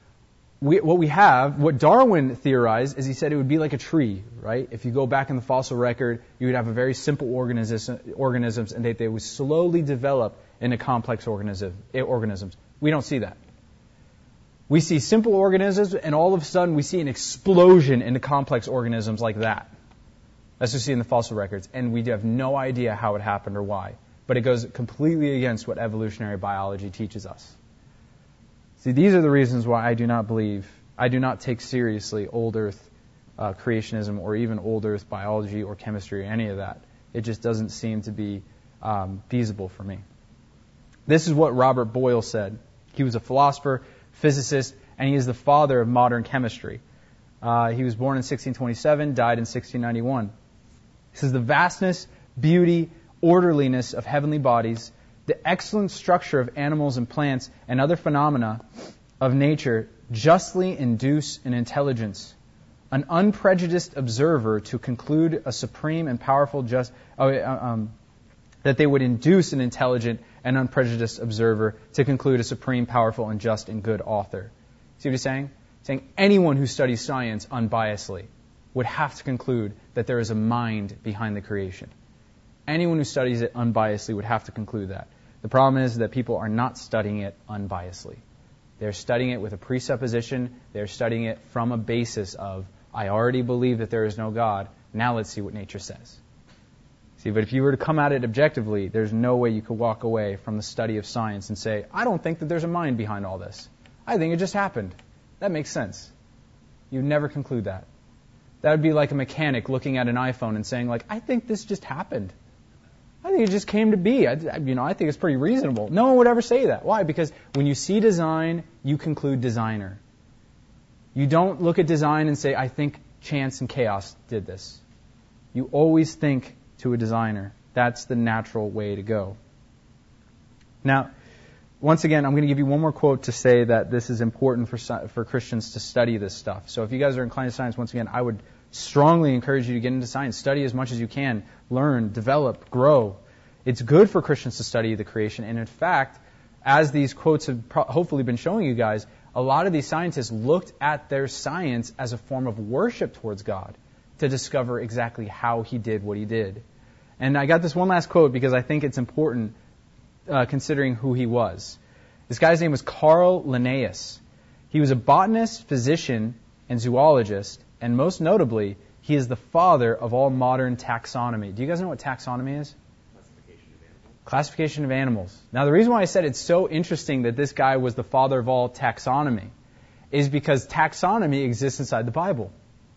What Darwin theorized is he said it would be like a tree, right? If you go back in the fossil record, you would have a very simple organisms and they would slowly develop into complex organisms. We don't see that. We see simple organisms and all of a sudden we see an explosion into complex organisms like that. That's what we see in the fossil records. And we have no idea how it happened or why. But it goes completely against what evolutionary biology teaches us. See, these are the reasons why I do not take seriously old Earth creationism or even old Earth biology or chemistry or any of that. It just doesn't seem to be feasible for me. This is what Robert Boyle said. He was a philosopher, physicist, and he is the father of modern chemistry. He was born in 1627, died in 1691. He says, the vastness, beauty, orderliness of heavenly bodies, the excellent structure of animals and plants, and other phenomena of nature justly induce an intelligence, an unprejudiced observer to conclude a supreme and powerful that they would induce an intelligent and unprejudiced observer to conclude a supreme, powerful, and just and good author. See what he's saying? Saying anyone who studies science unbiasedly would have to conclude that there is a mind behind the creation. Anyone who studies it unbiasedly would have to conclude that. The problem is that people are not studying it unbiasedly. They're studying it with a presupposition. They're studying it from a basis of, I already believe that there is no God. Now let's see what nature says. See, but if you were to come at it objectively, there's no way you could walk away from the study of science and say, I don't think that there's a mind behind all this. I think it just happened. That makes sense. You'd never conclude that. That would be like a mechanic looking at an iPhone and saying, like, I think this just happened. I think it just came to be. I think it's pretty reasonable. No one would ever say that. Why? Because when you see design, you conclude designer. You don't look at design and say, I think chance and chaos did this. You always think to a designer. That's the natural way to go. Now, once again, I'm going to give you one more quote to say that this is important for Christians to study this stuff. So if you guys are inclined to science, once again, I would strongly encourage you to get into science. Study as much as you can. Learn, develop, grow. It's good for Christians to study the creation. And in fact, as these quotes have hopefully been showing you guys, a lot of these scientists looked at their science as a form of worship towards God to discover exactly how He did what He did. And I got this one last quote because I think it's important considering who he was. This guy's name was Carl Linnaeus. He was a botanist, physician, and zoologist, and most notably, he is the father of all modern taxonomy. Do you guys know what taxonomy is? Classification of animals. Now, the reason why I said it's so interesting that this guy was the father of all taxonomy is because taxonomy exists inside the Bible.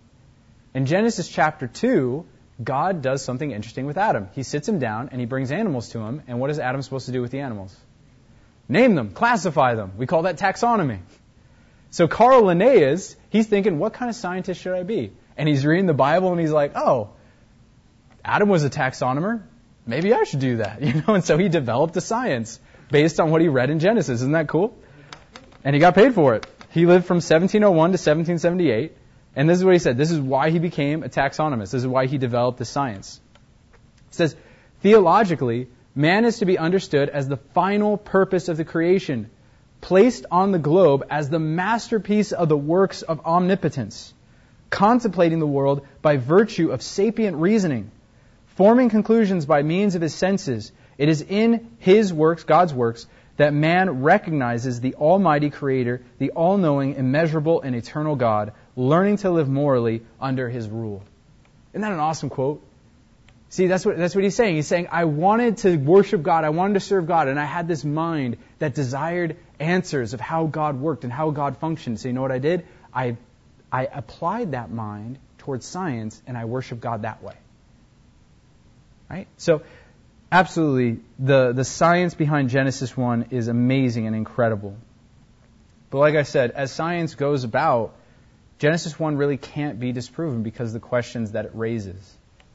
In Genesis chapter 2, God does something interesting with Adam. He sits him down and he brings animals to him. And what is Adam supposed to do with the animals? Name them, classify them. We call that taxonomy. So Carl Linnaeus, he's thinking, what kind of scientist should I be? And he's reading the Bible and he's like, oh, Adam was a taxonomer. Maybe I should do that. And so he developed a science based on what he read in Genesis. Isn't that cool? And he got paid for it. He lived from 1701 to 1778. And this is what he said. This is why he became a taxonomist. This is why he developed the science. It says, theologically, man is to be understood as the final purpose of the creation, placed on the globe as the masterpiece of the works of omnipotence, contemplating the world by virtue of sapient reasoning, forming conclusions by means of his senses. It is in his works, God's works, that man recognizes the almighty Creator, the all-knowing, immeasurable, and eternal God, learning to live morally under His rule. Isn't that an awesome quote? See, that's what he's saying. He's saying, I wanted to worship God, I wanted to serve God, and I had this mind that desired answers of how God worked and how God functioned. So you know what I did? I applied that mind towards science, and I worship God that way. Right? So, absolutely, the science behind Genesis 1 is amazing and incredible. But like I said, as science goes about, Genesis 1 really can't be disproven because of the questions that it raises.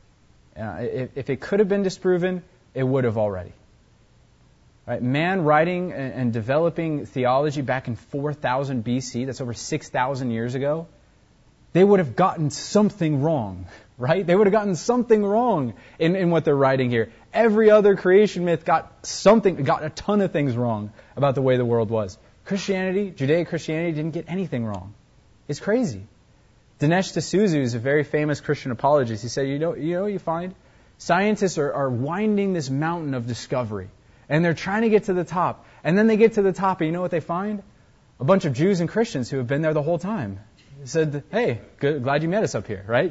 If it could have been disproven, it would have already. Right? Man writing and developing theology back in 4000 BC, that's over 6,000 years ago, they would have gotten something wrong. Right? They would have gotten something wrong in what they're writing here. Every other creation myth got a ton of things wrong about the way the world was. Judaic Christianity didn't get anything wrong. It's crazy. Dinesh D'Souza is a very famous Christian apologist. He said, you know what you find? Scientists are winding this mountain of discovery. And they're trying to get to the top. And then they get to the top, and you know what they find? A bunch of Jews and Christians who have been there the whole time. Said, hey, good, glad you met us up here, right?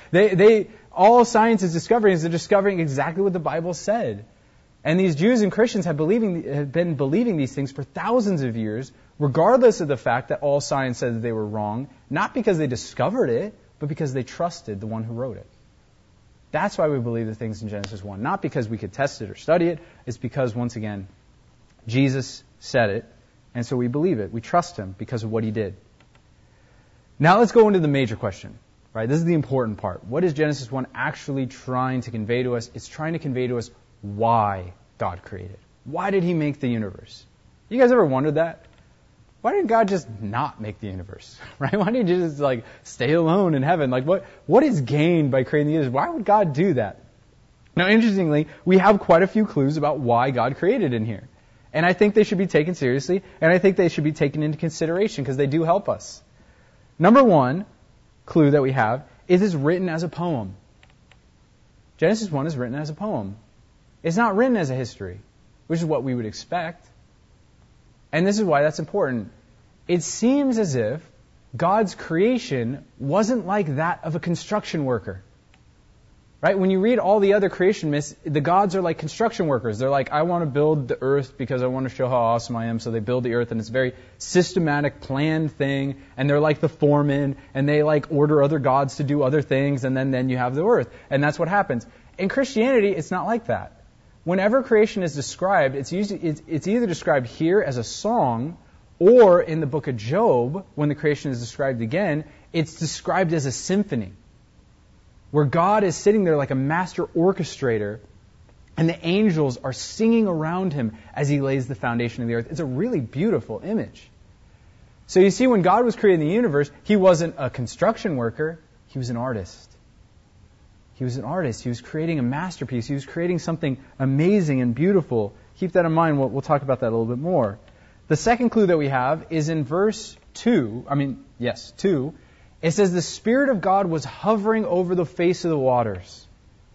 All science is discovering is they're discovering exactly what the Bible said. And these Jews and Christians have been believing these things for thousands of years, regardless of the fact that all science said that they were wrong, not because they discovered it, but because they trusted the one who wrote it. That's why we believe the things in Genesis 1. Not because we could test it or study it. It's because, once again, Jesus said it, and so we believe it. We trust Him because of what He did. Now let's go into the major question. Right? This is the important part. What is Genesis 1 actually trying to convey to us? It's trying to convey to us why God created. Why did He make the universe? You guys ever wondered that? Why didn't God just not make the universe? Right? Why didn't He just stay alone in heaven? What is gained by creating the universe? Why would God do that? Now, interestingly, we have quite a few clues about why God created in here. And I think they should be taken seriously, and I think they should be taken into consideration because they do help us. Number one clue that we have is it's written as a poem. Genesis 1 is written as a poem. It's not written as a history, which is what we would expect. And this is why that's important. It seems as if God's creation wasn't like that of a construction worker. Right? When you read all the other creation myths, the gods are like construction workers. They're like, I want to build the earth because I want to show how awesome I am. So they build the earth, and it's a very systematic, planned thing. And they're like the foreman, and they order other gods to do other things, and then you have the earth. And that's what happens. In Christianity, it's not like that. Whenever creation is described, it's either described here as a song, or in the book of Job, when the creation is described again, it's described as a symphony, where God is sitting there like a master orchestrator, and the angels are singing around Him as He lays the foundation of the earth. It's a really beautiful image. So you see, when God was creating the universe, He wasn't a construction worker, He was an artist. He was an artist. He was creating a masterpiece. He was creating something amazing and beautiful. Keep that in mind. We'll talk about that a little bit more. The second clue that we have is in verse 2. 2. It says, the Spirit of God was hovering over the face of the waters.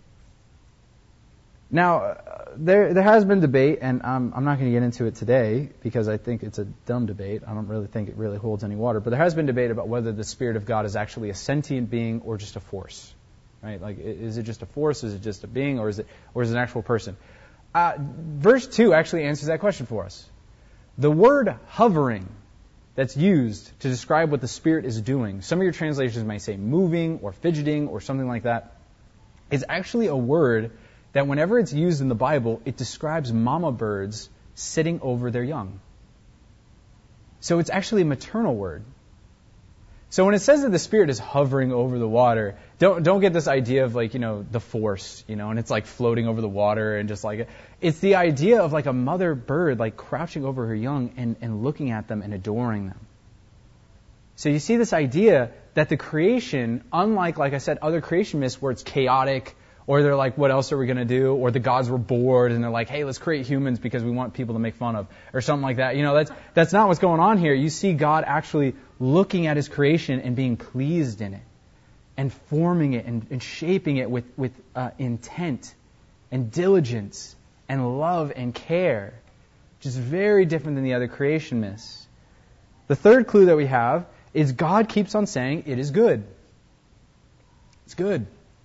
Now, there has been debate, and I'm not going to get into it today because I think it's a dumb debate. I don't really think it really holds any water. But there has been debate about whether the Spirit of God is actually a sentient being or just a force. Right? Is it just a force? Is it just a being? Or is it an actual person? Verse 2 actually answers that question for us. The word hovering that's used to describe what the Spirit is doing, some of your translations may say moving or fidgeting or something like that, is actually a word that whenever it's used in the Bible, it describes mama birds sitting over their young. So it's actually a maternal word. So when it says that the Spirit is hovering over the water, don't get this idea of the force, and it's floating over the water and just it's the idea of a mother bird crouching over her young and looking at them and adoring them. So you see this idea that the creation, unlike, like I said, other creation myths where it's chaotic, or they're what else are we going to do? Or the gods were bored and they're hey, let's create humans because we want people to make fun of, or something like that. That's not what's going on here. You see God actually looking at His creation and being pleased in it, and forming it and shaping it with intent and diligence and love and care, which is very different than the other creation myths. The third clue that we have is God keeps on saying it is good. It's good.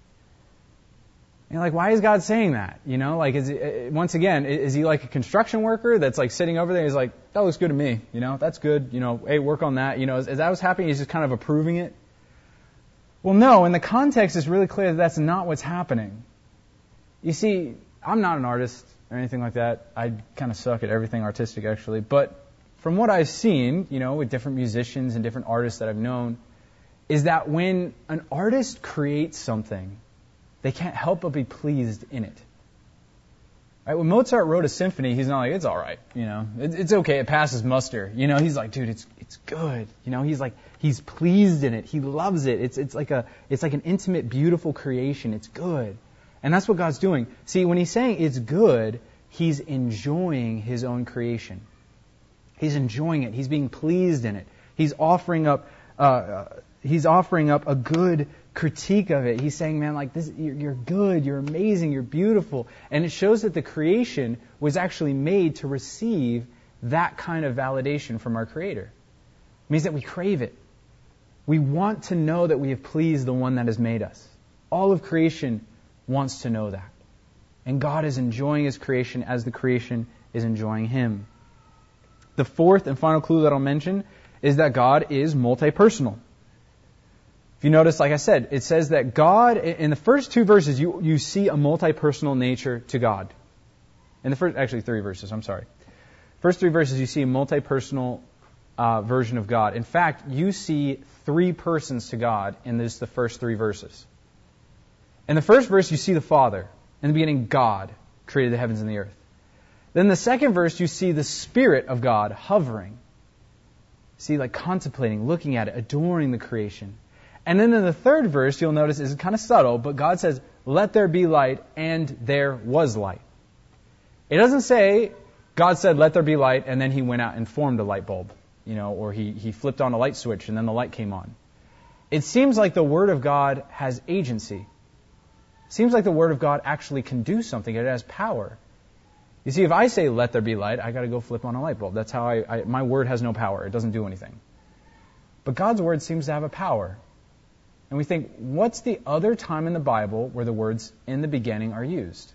And why is God saying that? Is he, once again, is He like a construction worker that's sitting over there? He's that looks good to me. That's good. Hey, work on that. Is that what's happening? He's just kind of approving it. Well, no. In the context, it's really clear that that's not what's happening. You see, I'm not an artist or anything like that. I kind of suck at everything artistic, actually. But from what I've seen, with different musicians and different artists that I've known, is that when an artist creates something, they can't help but be pleased in it. Right? When Mozart wrote a symphony, he's not it's all right, it's okay, it passes muster. He's dude, it's good. He's pleased in it. He loves it. It's like an intimate, beautiful creation. It's good. And that's what God's doing. See, when He's saying it's good, He's enjoying His own creation. He's enjoying it. He's being pleased in it. He's offering up a good critique of it. He's saying, man, this, you're good, you're amazing, you're beautiful. And it shows that the creation was actually made to receive that kind of validation from our Creator. It means that we crave it. We want to know that we have pleased the one that has made us. All of creation wants to know that. And God is enjoying His creation as the creation is enjoying Him. The fourth and final clue that I'll mention is that God is multi-personal. If you notice, like I said, it says that God, in the first two verses, you see a multi-personal nature to God. In the first, actually 3 verses, I'm sorry. First 3 verses, you see a multi-personal version of God. In fact, you see three persons to God in the first three verses. In the first verse, you see the Father. In the beginning, God created the heavens and the earth. Then the second verse, you see the Spirit of God hovering. See, like contemplating, looking at it, adoring the creation. And then in the third verse, you'll notice it's kind of subtle, but God says, "Let there be light," and there was light. It doesn't say God said, "Let there be light," and then He went out and formed a light bulb, or He flipped on a light switch and then the light came on. It seems like the Word of God has agency. It seems like the Word of God actually can do something. It has power. You see, if I say, "Let there be light," I got to go flip on a light bulb. That's how my word has no power. It doesn't do anything. But God's Word seems to have a power. And we think, what's the other time in the Bible where the words "in the beginning" are used?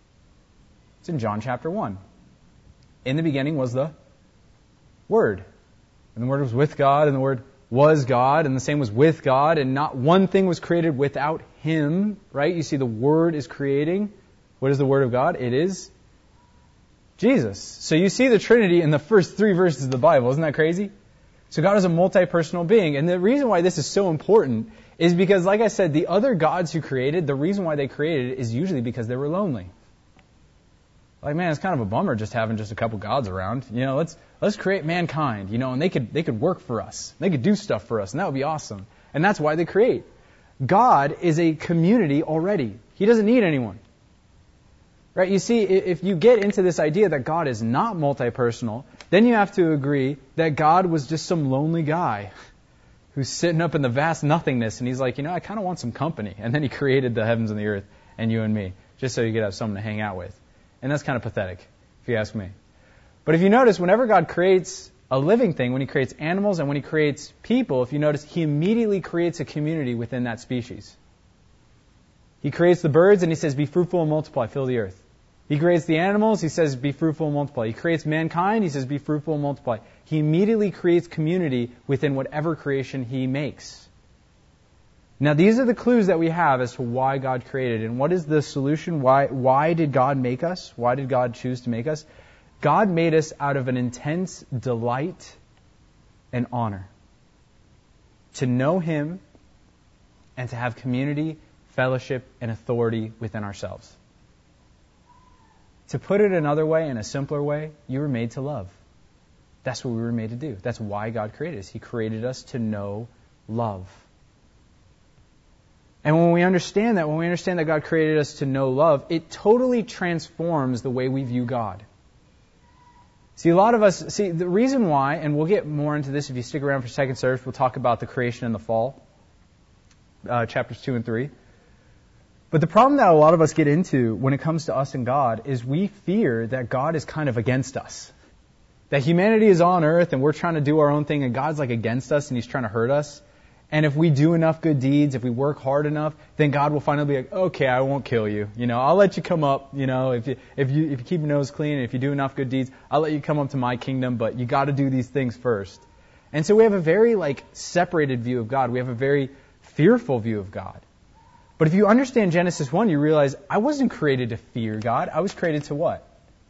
It's in John chapter 1. In the beginning was the Word. And the Word was with God, and the Word was God, and the same was with God, and not one thing was created without Him, right? You see, the Word is creating. What is the Word of God? It is Jesus. So you see the Trinity in the first three verses of the Bible. Isn't that crazy? So God is a multi-personal being. And the reason why this is so important is because, like I said, the other gods who created, the reason why they created it is usually because they were lonely. Like, man, it's kind of a bummer just having just a couple gods around. Let's create mankind, and they could work for us. They could do stuff for us, and that would be awesome. And that's why they create. God is a community already. He doesn't need anyone. Right? You see, if you get into this idea that God is not multi-personal, then you have to agree that God was just some lonely guy who's sitting up in the vast nothingness, and He's like, I kind of want some company. And then He created the heavens and the earth and you and me, just so you could have someone to hang out with. And that's kind of pathetic, if you ask me. But if you notice, whenever God creates a living thing, when He creates animals and when He creates people, if you notice, He immediately creates a community within that species. He creates the birds and He says, "Be fruitful and multiply, fill the earth." He creates the animals, He says, "Be fruitful and multiply." He creates mankind, He says, "Be fruitful and multiply." He immediately creates community within whatever creation He makes. Now, these are the clues that we have as to why God created. And what is the solution? Why did God make us? Why did God choose to make us? God made us out of an intense delight and honor to know Him and to have community, fellowship, and authority within ourselves. To put it another way, in a simpler way, you were made to love. That's what we were made to do. That's why God created us. He created us to know love. And when we understand that God created us to know love, it totally transforms the way we view God. See, a lot of us, the reason why, and we'll get more into this if you stick around for second service, we'll talk about the creation and the fall, chapters 2 and 3. But the problem that a lot of us get into when it comes to us and God is we fear that God is kind of against us. That humanity is on earth and we're trying to do our own thing and God's like against us and He's trying to hurt us. And if we do enough good deeds, if we work hard enough, then God will finally be like, "Okay, I won't kill you. I'll let you come up. If you keep your nose clean and if you do enough good deeds, I'll let you come up to my kingdom. But you got to do these things first." And so we have a very separated view of God. We have a very fearful view of God. But if you understand Genesis 1, you realize I wasn't created to fear God. I was created to what?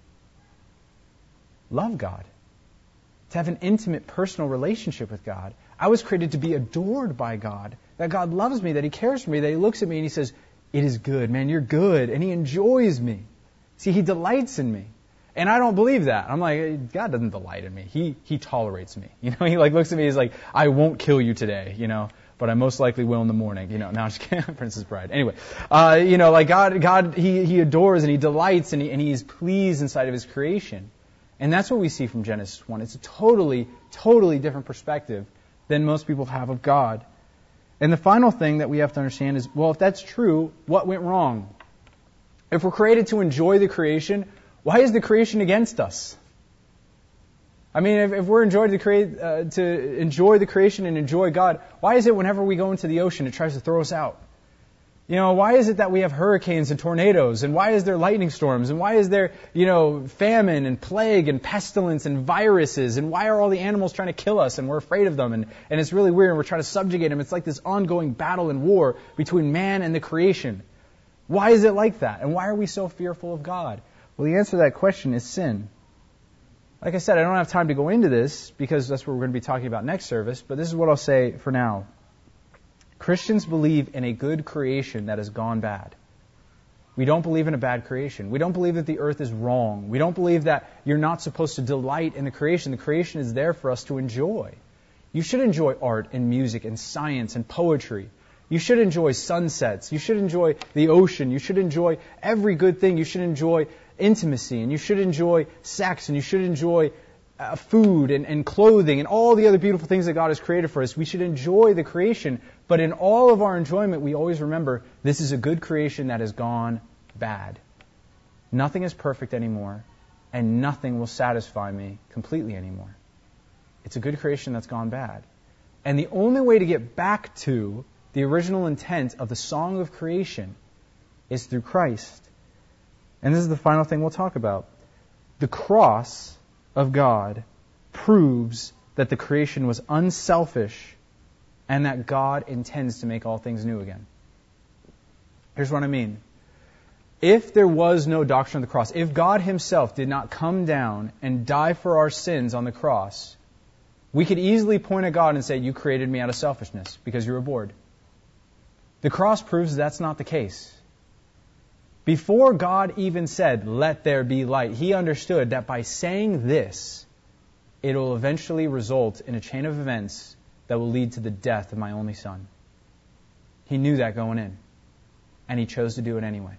Love God. To have an intimate, personal relationship with God. I was created to be adored by God. That God loves me, that He cares for me, that He looks at me and He says, "It is good, man, you're good." And He enjoys me. See, He delights in me. And I don't believe that. I'm like, God doesn't delight in me. He tolerates me. He looks at me, He's like, "I won't kill you today, but I most likely will in the morning." Now I'm just kidding. Princess Bride. Anyway, God, He adores and He delights and He is pleased inside of His creation. And that's what we see from Genesis 1. It's a totally, totally different perspective than most people have of God. And the final thing that we have to understand is, well, if that's true, what went wrong? If we're created to enjoy the creation, why is the creation against us? I mean, if we're enjoyed to enjoy the creation and enjoy God, why is it whenever we go into the ocean, it tries to throw us out? Why is it that we have hurricanes and tornadoes? And why is there lightning storms? And why is there, famine and plague and pestilence and viruses? And why are all the animals trying to kill us and we're afraid of them? And it's really weird and we're trying to subjugate them. It's like this ongoing battle and war between man and the creation. Why is it like that? And why are we so fearful of God? Well, the answer to that question is sin. Like I said, I don't have time to go into this because that's what we're going to be talking about next service, but this is what I'll say for now. Christians believe in a good creation that has gone bad. We don't believe in a bad creation. We don't believe that the earth is wrong. We don't believe that you're not supposed to delight in the creation. The creation is there for us to enjoy. You should enjoy art and music and science and poetry. You should enjoy sunsets. You should enjoy the ocean. You should enjoy every good thing. You should enjoy intimacy, and you should enjoy sex, and you should enjoy food and clothing and all the other beautiful things that God has created for us. We should enjoy the creation, but in all of our enjoyment, we always remember this is a good creation that has gone bad. Nothing is perfect anymore, and nothing will satisfy me completely anymore. It's a good creation that's gone bad. And the only way to get back to the original intent of the song of creation is through Christ. And this is the final thing we'll talk about. The cross of God proves that the creation was unselfish and that God intends to make all things new again. Here's what I mean. If there was no doctrine of the cross, if God Himself did not come down and die for our sins on the cross, we could easily point at God and say, you created me out of selfishness because you were bored. The cross proves that's not the case. Before God even said, let there be light, He understood that by saying this, it will eventually result in a chain of events that will lead to the death of my only Son. He knew that going in, and He chose to do it anyway.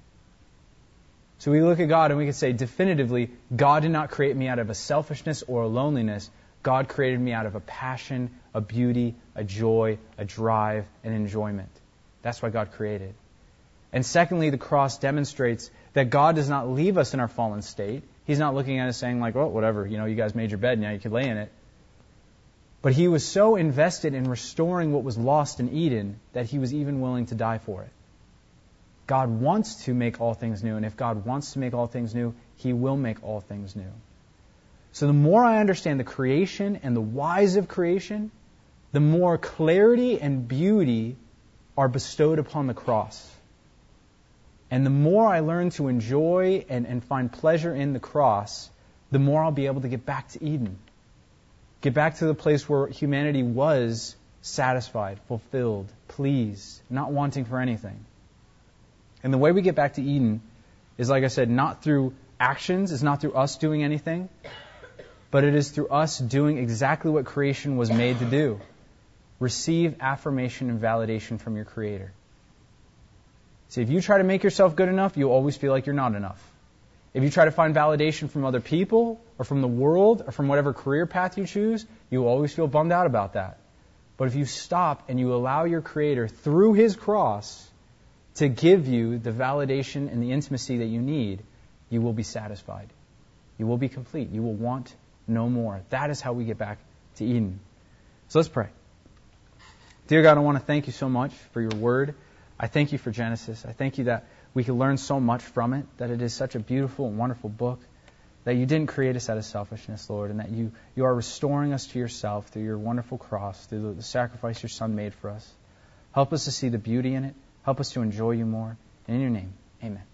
So we look at God and we can say definitively, God did not create me out of a selfishness or a loneliness. God created me out of a passion, a beauty, a joy, a drive, an enjoyment. That's why God created. And secondly, the cross demonstrates that God does not leave us in our fallen state. He's not looking at us saying like, well, whatever, you guys made your bed, now you can lay in it. But He was so invested in restoring what was lost in Eden that He was even willing to die for it. God wants to make all things new, and if God wants to make all things new, He will make all things new. So the more I understand the creation and the whys of creation, the more clarity and beauty are bestowed upon the cross. And the more I learn to enjoy and find pleasure in the cross, the more I'll be able to get back to Eden. Get back to the place where humanity was satisfied, fulfilled, pleased, not wanting for anything. And the way we get back to Eden is, like I said, not through actions, it's not through us doing anything, but it is through us doing exactly what creation was made to do. Receive affirmation and validation from your Creator. See, if you try to make yourself good enough, you'll always feel like you're not enough. If you try to find validation from other people or from the world or from whatever career path you choose, you'll always feel bummed out about that. But if you stop and you allow your Creator through His cross to give you the validation and the intimacy that you need, you will be satisfied. You will be complete. You will want no more. That is how we get back to Eden. So let's pray. Dear God, I want to thank You so much for Your Word. I thank You for Genesis. I thank You that we can learn so much from it, that it is such a beautiful and wonderful book, that You didn't create us out of selfishness, Lord, and that You are restoring us to Yourself through Your wonderful cross, through the sacrifice Your Son made for us. Help us to see the beauty in it. Help us to enjoy You more. In Your name, amen.